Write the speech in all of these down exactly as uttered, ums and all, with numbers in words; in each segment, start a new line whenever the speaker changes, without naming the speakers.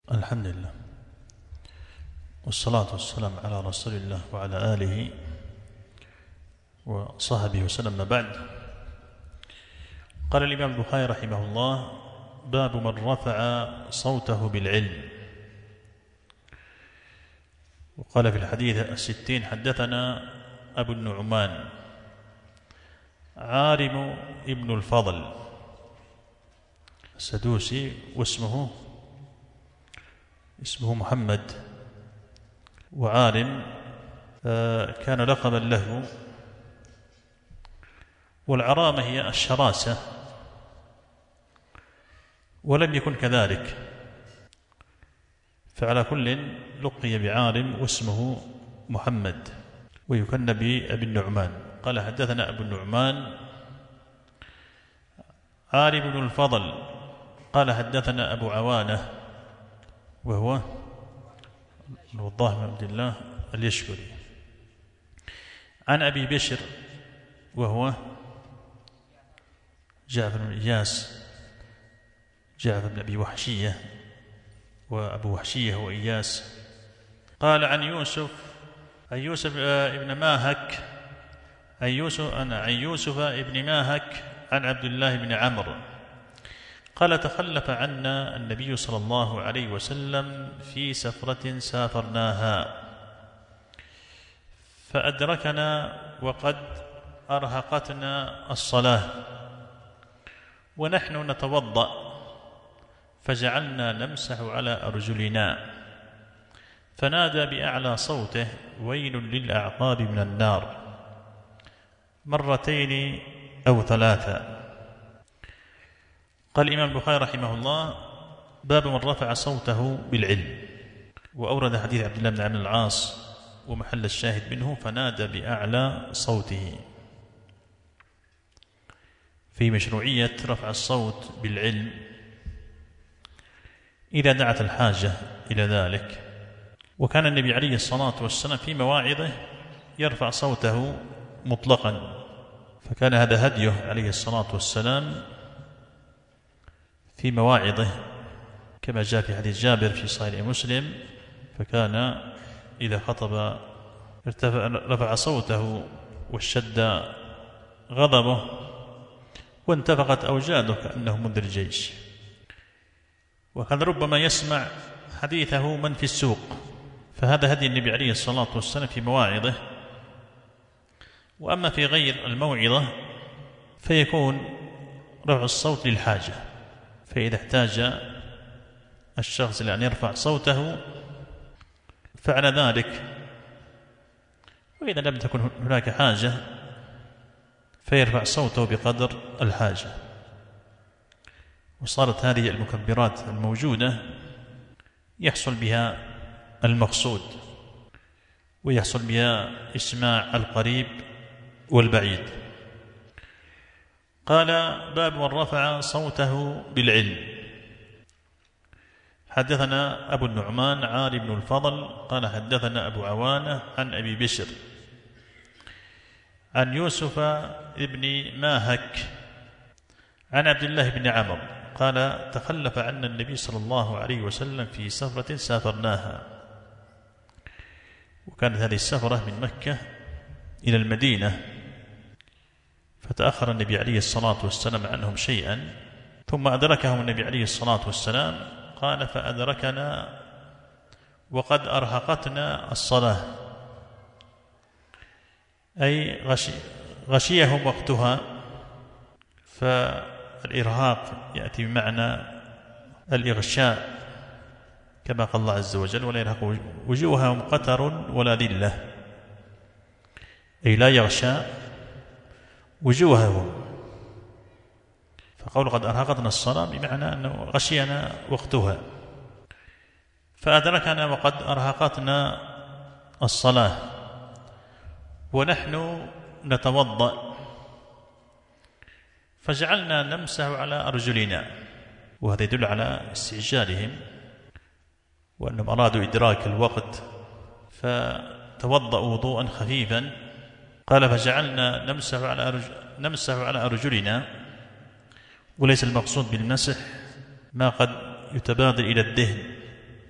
الحمد لله والصلاة والسلام على رسول الله وعلى آله وصحبه وسلم. بعد، قال الإمام البخاري رحمه الله: باب من رفع صوته بالعلم. وقال في الحديث الستين: حدثنا أبو النعمان عارم ابن الفضل السدوسي، واسمه اسمه محمد، وعارم كان لقبا له، والعرامة هي الشراسة، ولم يكن كذلك، فعلى كل لقي بعارم واسمه محمد، ويكن بأبي النعمان. قال: حدثنا أبو النعمان عارم بن الفضل قال: حدثنا أبو عوانة وهو الوضاح بن عبد الله اليشكري، عن أبي بشر وهو جعفر بن إياس جعفر بن أبي وحشية، وأبو وحشية هو إياس. قال: عن يوسف عن يوسف ابن ماهك عن يوسف عن يوسف ابن ماهك عن عبد الله بن عمرو قال: تخلف عنا النبي صلى الله عليه وسلم في سفرة سافرناها، فأدركنا وقد أرهقتنا الصلاة ونحن نتوضأ، فجعلنا نمسح على أرجلنا، فنادى بأعلى صوته: ويل للأعقاب من النار، مرتين أو ثلاثا. قال الإمام البخاري رحمه الله: باب من رفع صوته بالعلم. وأورد حديث عبد الله بن عمرو العاص، ومحل الشاهد منه: فنادى بأعلى صوته، في مشروعية رفع الصوت بالعلم إذا دعت الحاجة إلى ذلك. وكان النبي عليه الصلاة والسلام في مواعظه يرفع صوته مطلقا، فكان هذا هديه عليه الصلاة والسلام في مواعظه، كما جاء في حديث جابر في صحيح مسلم: فكان إذا خطب ارتفع رفع صوته واشتد غضبه وانتفقت أوجاده كأنه منذر الجيش. وكان ربما يسمع حديثه من في السوق، فهذا هدي النبي عليه الصلاة والسلام في مواعظه. وأما في غير الموعظة فيكون رفع الصوت للحاجة، فإذا احتاج الشخص إلى أن يرفع صوته فعل ذلك، وإذا لم تكن هناك حاجة فيرفع صوته بقدر الحاجة. وصارت هذه المكبرات الموجودة يحصل بها المقصود، ويحصل بها إسماع القريب والبعيد. قال: باب من رفع صوته بالعلم. حدثنا أبو النعمان عارم بن الفضل قال: حدثنا أبو عوانة عن أبي بشر عن يوسف ابن ماهك عن عبد الله بن عمرو قال: تخلف عنا النبي صلى الله عليه وسلم في سفرة سافرناها. وكانت هذه السفرة من مكة إلى المدينة، فتأخر النبي عليه الصلاة والسلام عنهم شيئا، ثم أدركهم النبي عليه الصلاة والسلام. قال: فأدركنا وقد أرهقتنا الصلاة، أي غشي غشيهم وقتها. فالإرهاق يأتي بمعنى الإغشاء، كما قال الله عز وجل: ولا يرهق وجوههم قتر ولا ذلة، أي لا يغشى وجوههم. فقول قد أرهقتنا الصلاة بمعنى أنه غشينا وقتها، فأدركنا وقد أرهقتنا الصلاة ونحن نتوضأ، فجعلنا نمسح على أرجلنا. وهذا يدل على استعجالهم وأنهم أرادوا إدراك الوقت، فتوضأوا وضوءا خفيفا. قال: فجعلنا نمسح على أرج... نمسح على أرجلنا. وليس المقصود بالمسح ما قد يتبادر إلى الذهن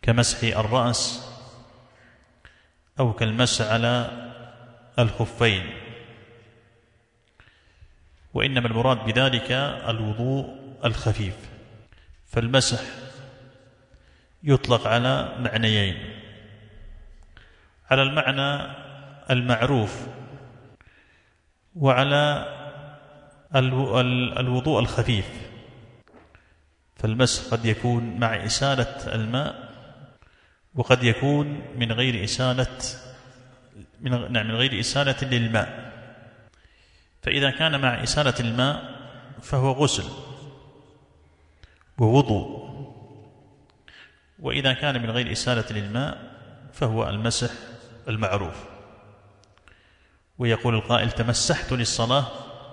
كمسح الرأس أو كالمسح على الخفين، وإنما المراد بذلك الوضوء الخفيف. فالمسح يطلق على معنيين: على المعنى المعروف وعلى الوضوء الخفيف. فالمسح قد يكون مع إسالة الماء، وقد يكون من غير إسالة من, نعم من غير إسالة للماء. فإذا كان مع إسالة الماء فهو غسل ووضوء، وإذا كان من غير إسالة للماء فهو المسح المعروف. ويقول القائل: تمسحت للصلاة،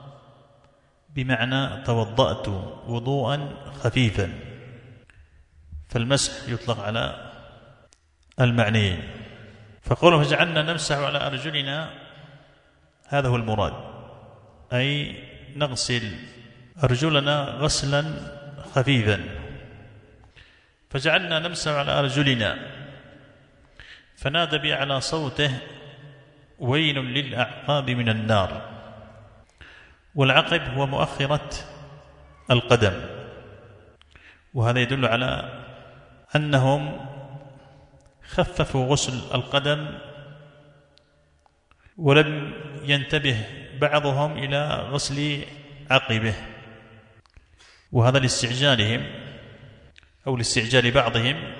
بمعنى توضأت وضوءا خفيفا. فالمسح يطلق على المعنيين. فقوله فجعلنا نمسح على أرجلنا، هذا هو المراد، أي نغسل أرجلنا غسلا خفيفا. فجعلنا نمسح على أرجلنا، فنادى بأعلى صوته: ويل للأعقاب من النار. والعقب هو مؤخرة القدم، وهذا يدل على أنهم خففوا غسل القدم، ولم ينتبه بعضهم إلى غسل عقبه، وهذا لاستعجالهم أو لاستعجال بعضهم،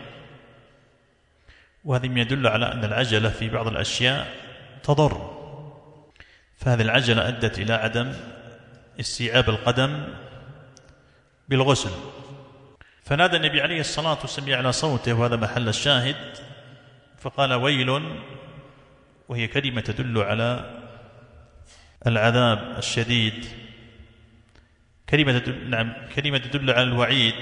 وهذا يدل على أن العجلة في بعض الأشياء تضر. فهذه العجلة أدت إلى عدم استيعاب القدم بالغسل. فنادى النبي عليه الصلاة والسلام على صوته، وهذا محل الشاهد، فقال: ويل، وهي كلمة تدل على العذاب الشديد، كلمة تدل, نعم كلمة تدل على الوعيد.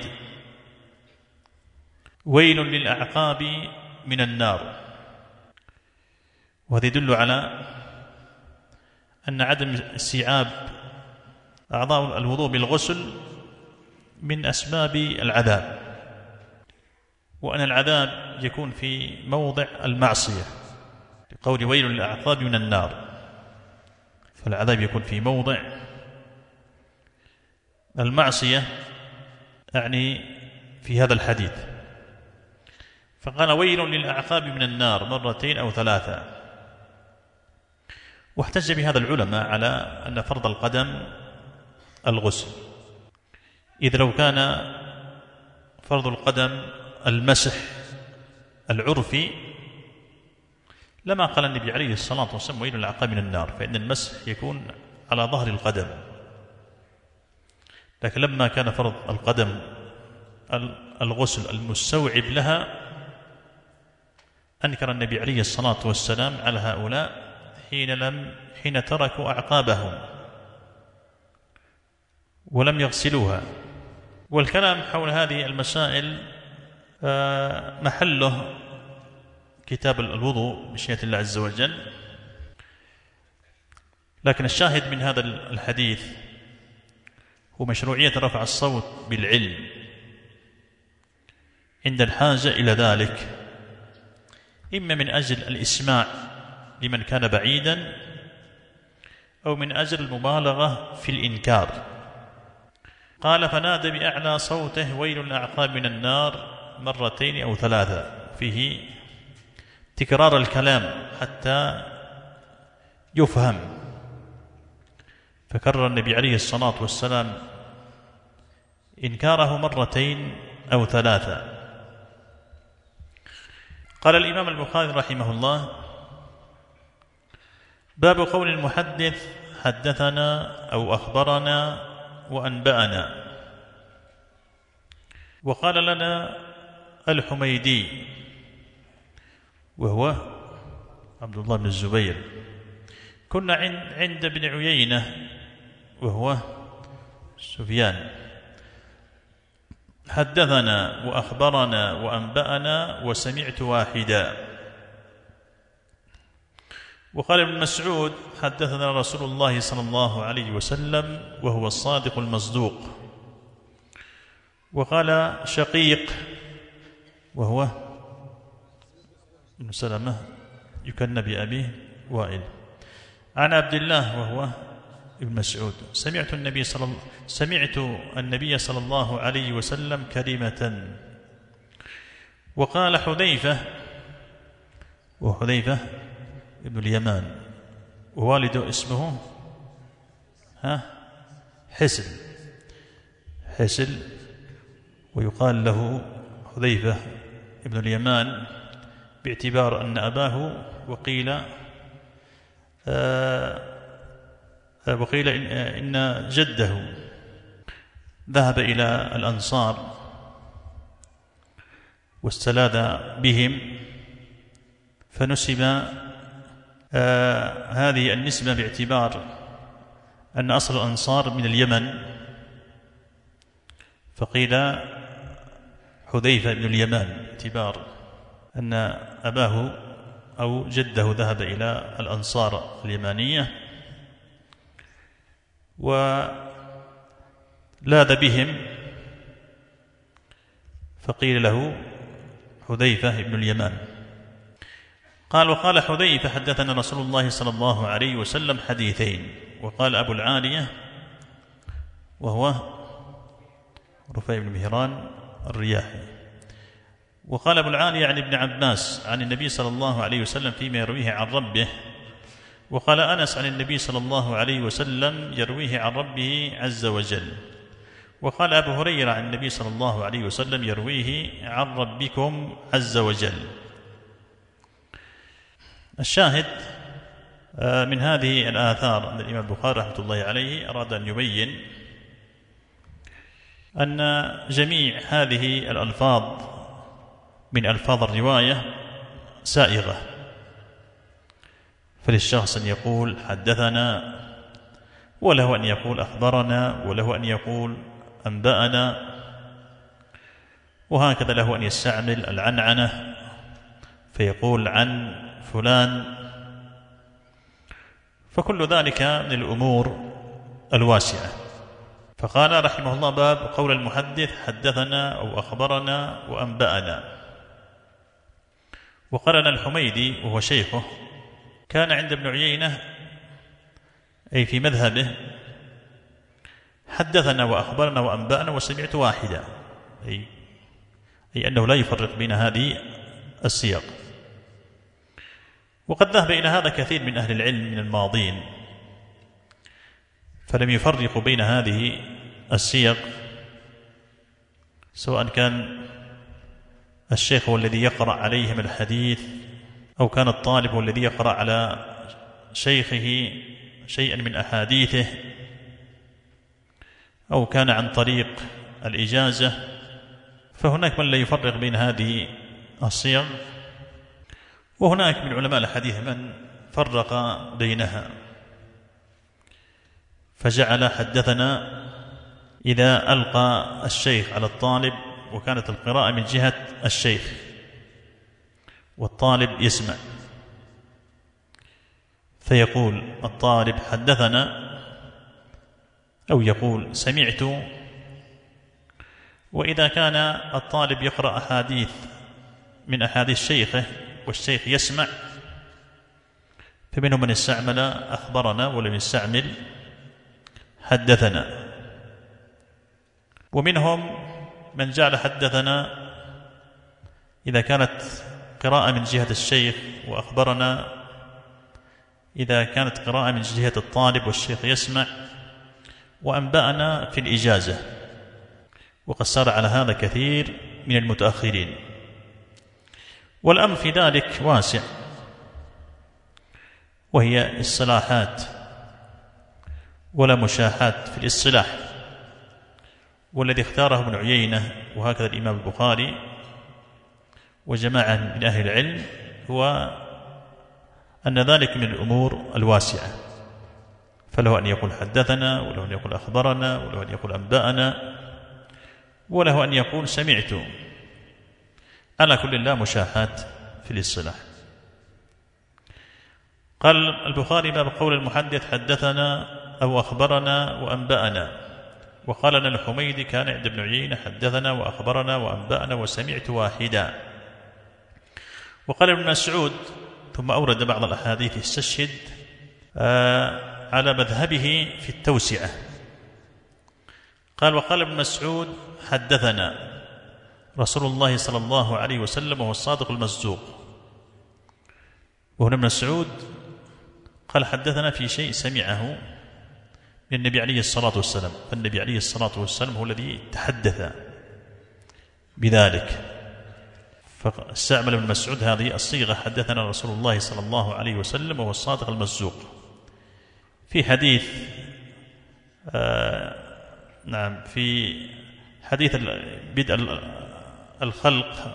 ويل للأعقاب من النار. وهذا يدل على أن عدم استيعاب أعضاء الوضوء بالغسل من أسباب العذاب، وأن العذاب يكون في موضع المعصية، لقول ويل للأعقاب من النار. فالعذاب يكون في موضع المعصية، أعني في هذا الحديث. فقال: ويل للأعقاب من النار مرتين أو ثلاثة. واحتج بهذا العلماء على أن فرض القدم الغسل، إذ لو كان فرض القدم المسح العرفي لما قال النبي عليه الصلاة والسلام: ويل للأعقاب من النار، فإن المسح يكون على ظهر القدم. لكن لما كان فرض القدم الغسل المستوعب لها، أنكر النبي عليه الصلاة والسلام على هؤلاء حين لم حين تركوا أعقابهم ولم يغسلوها. والكلام حول هذه المسائل محله كتاب الوضوء بمشيئة الله عز وجل. لكن الشاهد من هذا الحديث هو مشروعية رفع الصوت بالعلم عند الحاجة إلى ذلك، إما من أجل الإسماع لمن كان بعيدا، أو من أجل المبالغة في الإنكار. قال: فنادى بأعلى صوته: ويل الأعقاب من النار مرتين أو ثلاثة. فيه تكرار الكلام حتى يفهم، فكرر النبي عليه الصلاة والسلام إنكاره مرتين أو ثلاثة. قال الإمام البخاري رحمه الله: باب قول المحدث حدثنا أو أخبرنا وأنبأنا. وقال لنا الحميدي وهو عبد الله بن الزبير: كنا عند ابن عيينة وهو سفيان، حدثنا وأخبرنا وأنبأنا وسمعت واحدا. وقال ابن مسعود: حدثنا رسول الله صلى الله عليه وسلم وهو الصادق المصدوق. وقال شقيق وهو بن سلمة يكنى بأبيه وائل. عن عبد الله وهو ابن مسعود سمعت النبي صلى الله سمعت النبي صلى الله عليه وسلم كلمة. وقال حذيفة، وحذيفة ابن اليمان ووالده اسمه ها حسل حسل ويقال له حذيفة ابن اليمان باعتبار أن أباه وقيل آه وقيل إن جده ذهب إلى الأنصار واستلاذ بهم، فنسب آه هذه النسبة باعتبار أن أصل الأنصار من اليمن، فقيل حذيفة بن اليمان باعتبار أن أباه أو جده ذهب إلى الأنصار اليمانية ولاذ بهم، فقيل له حذيفة بن اليمان. قال وقال حذيفة حدثنا رسول الله صلى الله عليه وسلم حديثين. وقال أبو العالية وهو رفيع بن مهران الرياحي، وقال أبو العالية عن ابن عباس عن النبي صلى الله عليه وسلم فيما يرويه عن ربه. وقال أنس عن النبي صلى الله عليه وسلم يرويه عن ربه عز وجل. وقال أبو هريرة عن النبي صلى الله عليه وسلم يرويه عن ربكم عز وجل. الشاهد من هذه الآثار أن الإمام البخاري رحمة الله عليه أراد أن يبين أن جميع هذه الألفاظ من ألفاظ الرواية سائغة، فللشخص أن يقول حدثنا، وله أن يقول أخبرنا، وله أن يقول أنبأنا، وهكذا له أن يستعمل العنعنة فيقول عن فلان، فكل ذلك من الأمور الواسعة. فقال رحمه الله باب قول المحدث حدثنا أو أخبرنا وأنبأنا. وقالنا الحميدي وهو شيخه كان عند ابن عيينة أي في مذهبه حدثنا وأخبرنا وأنبأنا وسمعت واحدا، أي, أي أنه لا يفرق بين هذه السياق. وقد ذهب إلى هذا كثير من أهل العلم من الماضين، فلم يفرقوا بين هذه السياق، سواء كان الشيخ هو الذي يقرأ عليهم الحديث أو كان الطالب هو الذي يقرأ على شيخه شيئا من أحاديثه، أو كان عن طريق الإجازة، فهناك من لا يفرق بين هذه الصيغ، وهناك من علماء الحديث من فرق بينها فجعل حدثنا إذا ألقى الشيخ على الطالب وكانت القراءة من جهة الشيخ والطالب يسمع، فيقول الطالب حدثنا أو يقول سمعت. وإذا كان الطالب يقرأ أحاديث من أحاديث شيخه والشيخ يسمع، فمنهم من استعمل أخبرنا ولم يستعمل حدثنا، ومنهم من جعل حدثنا إذا كانت قراءة من جهة الشيخ، وأخبرنا إذا كانت قراءة من جهة الطالب والشيخ يسمع، وأنبأنا في الإجازة. وقد صار على هذا كثير من المتأخرين، والأمر في ذلك واسع، وهي اصطلاحات ولا مشاحات في الاصطلاح. والذي اختاره ابن عيينة وهكذا الإمام البخاري وجماعة من أهل العلم هو أن ذلك من الأمور الواسعة، فله أن يقول حدثنا، وله أن يقول أخبرنا، وله أن يقول أنبأنا، وله أن يقول سمعت، على كل لا مشاحات في الاصطلاح. قال البخاري باب قول المحدث حدثنا أو أخبرنا وأنبأنا. وقال لنا الحميدي كان عند ابن عيينة حدثنا وأخبرنا وأنبأنا وسمعت واحدا. وقال ابن مسعود ثم أورد بعض الأحاديث يستشهد على مذهبه في التوسعة. قال وقال ابن مسعود حدثنا رسول الله صلى الله عليه وسلم وهو الصادق المصدوق. وهنا ابن مسعود قال حدثنا في شيء سمعه من النبي عليه الصلاة والسلام، فالنبي عليه الصلاة والسلام هو الذي تحدث بذلك، فاستعمل ابن مسعود هذه الصيغة حدثنا رسول الله صلى الله عليه وسلم وهو الصادق المصدوق. في حديث آه نعم في حديث بدء الخلق،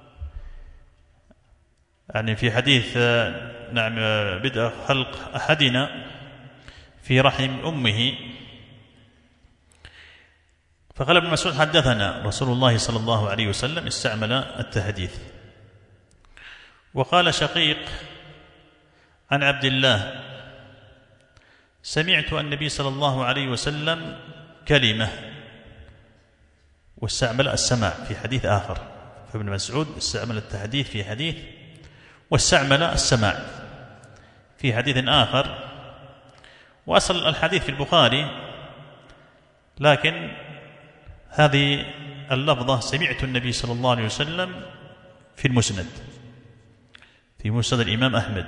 يعني في حديث آه نعم بدء خلق أحدنا في رحم أمه، فقال ابن مسعود حدثنا رسول الله صلى الله عليه وسلم، استعمل التحديث. وقال شقيق عن عبد الله سمعت النبي صلى الله عليه وسلم كلمة، واستعمل السماع في حديث آخر. فابن مسعود استعمل التحديث في حديث واستعمل السماع في حديث آخر. وأصل الحديث في البخاري، لكن هذه اللفظة سمعت النبي صلى الله عليه وسلم في المسند، في مسند الإمام أحمد.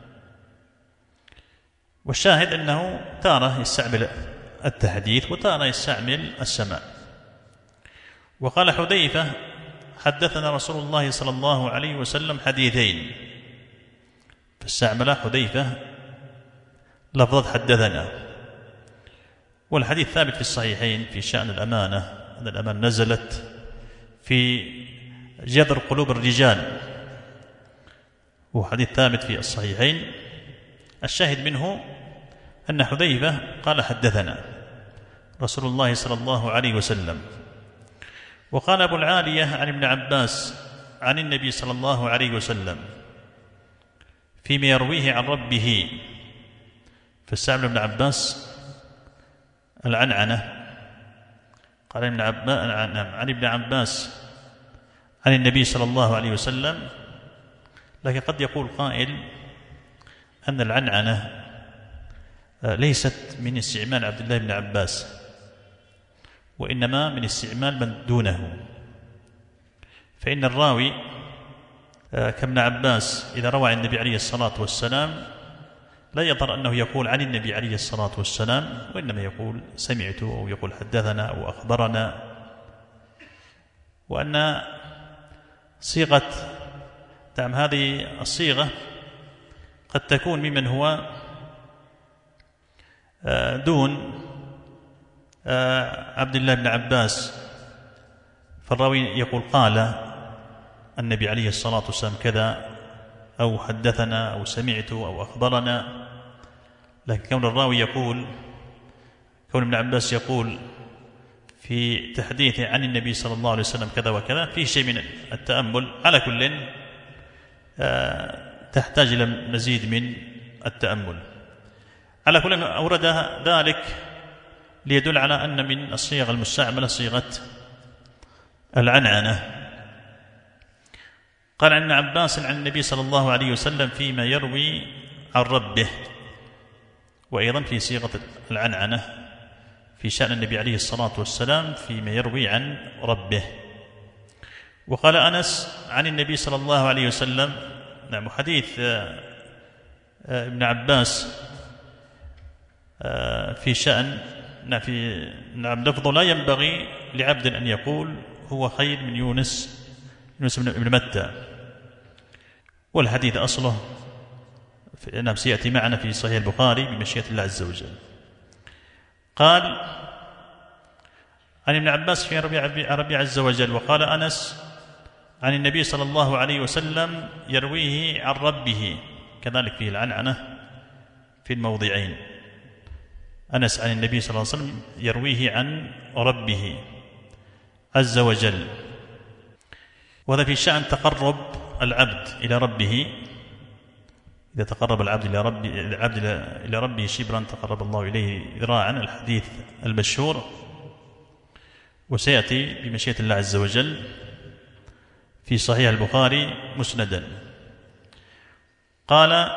والشاهد أنه تارة يستعمل التحديث وتارة يستعمل السماع. وقال حذيفة حدثنا رسول الله صلى الله عليه وسلم حديثين، فاستعمل حذيفة لفظة حدثنا. والحديث ثابت في الصحيحين في شأن الأمانة، أن الأمانة نزلت في جذر قلوب الرجال، وحديث ثابت في الصحيحين. الشاهد منه أن حذيفة قال حدثنا رسول الله صلى الله عليه وسلم. وقال أبو العالية عن ابن عباس عن النبي صلى الله عليه وسلم فيما يرويه عن ربه، فاستعمل ابن عباس العنعنة. قال ابن عباس عن ابن عباس عن النبي صلى الله عليه وسلم، لكن قد يقول قائل أن العنعنة ليست من استعمال عبد الله بن عباس، وإنما من استعمال من دونه. فإن الراوي كابن عباس إذا روى عن النبي عليه الصلاة والسلام لا يظهر أنه يقول عن النبي عليه الصلاة والسلام، وإنما يقول سمعت أو يقول حدثنا أو أخبرنا. وأن صيغة نعم هذه الصيغة قد تكون ممن هو دون عبد الله بن عباس، فالراوي يقول قال النبي عليه الصلاة والسلام كذا أو حدثنا أو سمعت أو أخبرنا. لكن كون الراوي يقول، كون ابن عباس يقول في تحديثه عن النبي صلى الله عليه وسلم كذا وكذا، فيه شيء من التأمل. على كل تحتاج إلى مزيد من التأمل. على كل أورد ذلك ليدل على أن من الصيغ المستعملة صيغة العنعنة. قال عن ابن عباس عن النبي صلى الله عليه وسلم فيما يروي عن ربه، وأيضا في صيغة العنعنة في شأن النبي عليه الصلاة والسلام فيما يروي عن ربه. وقال أنس عن النبي صلى الله عليه وسلم، نعم حديث ابن عباس في شأن نعم في نعم لفظه لا ينبغي لعبد أن يقول هو خير من يونس يونس بن متى. والحديث أصله نعم سيأتي معنا في صحيح البخاري بمشيئة الله عز وجل. قال عن ابن عباس في ربي عز وجل. وقال أنس عن النبي صلى الله عليه وسلم يرويه عن ربه، كذلك فيه العنعنة في الموضعين. أنس عن النبي صلى الله عليه وسلم يرويه عن ربه عز وجل. وهذا في شأن تقرب العبد إلى ربه. إذا تقرب العبد إلى ربه, العبد إلى ربه شبرا تقرب الله إليه ذراعا، الحديث المشهور. وسيأتي بمشيئة الله عز وجل في صحيح البخاري مسندا. قال: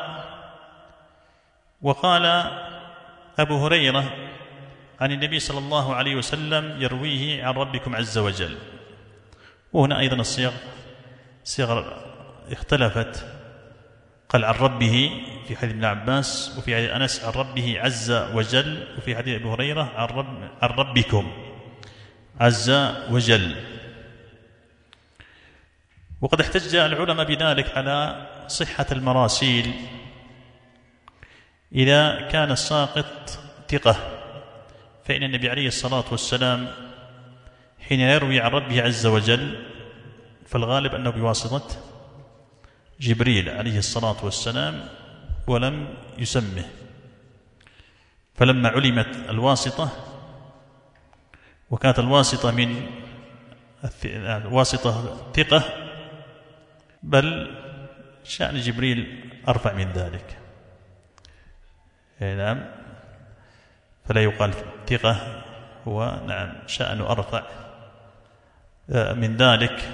وقال أبو هريرة عن النبي صلى الله عليه وسلم يرويه عن ربكم عز وجل. وهنا أيضا الصيغ صيغ اختلفت، قال عن ربه في حديث ابن عباس، وفي حديث أنس عن ربه عز وجل، وفي حديث أبي هريرة عن, رب عن ربكم عز وجل. وقد احتج العلماء بذلك على صحة المراسيل إذا كان الساقط ثقة، فإن النبي عليه الصلاة والسلام حين يروي عن ربه عز وجل فالغالب أنه بواسطة جبريل عليه الصلاة والسلام ولم يسمه. فلما علمت الواسطة، وكانت الواسطة من واسطة ثقة، بل شأن جبريل أرفع من ذلك، نعم، فلا يقال ثقة، هو نعم شأنه أرفع من ذلك،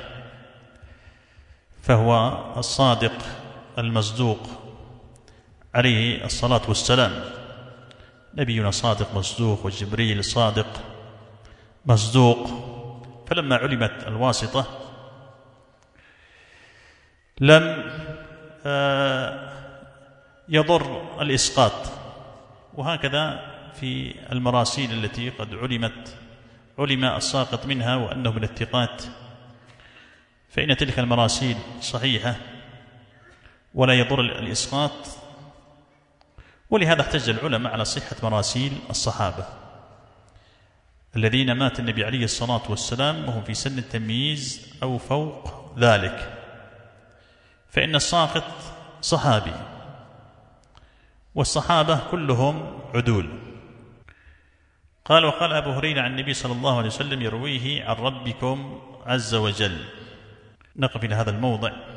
فهو الصادق المصدوق عليه الصلاة والسلام. نبينا صادق مصدوق، وجبريل صادق مصدوق. فلما علمت الواسطة لم يضر الإسقاط. وهكذا في المراسيل التي قد علمت علم الساقط منها وأنه من الثقات، فإن تلك المراسيل صحيحة ولا يضر الإسقاط. ولهذا احتج العلماء على صحة مراسيل الصحابة الذين مات النبي عليه الصلاة والسلام وهم في سن التمييز أو فوق ذلك، فإن الساقط صحابي، والصحابة كلهم عدول. قال: وقال أبو هريرة عن النبي صلى الله عليه وسلم يرويه عن ربكم عز وجل. نقف إلى هذا الموضع.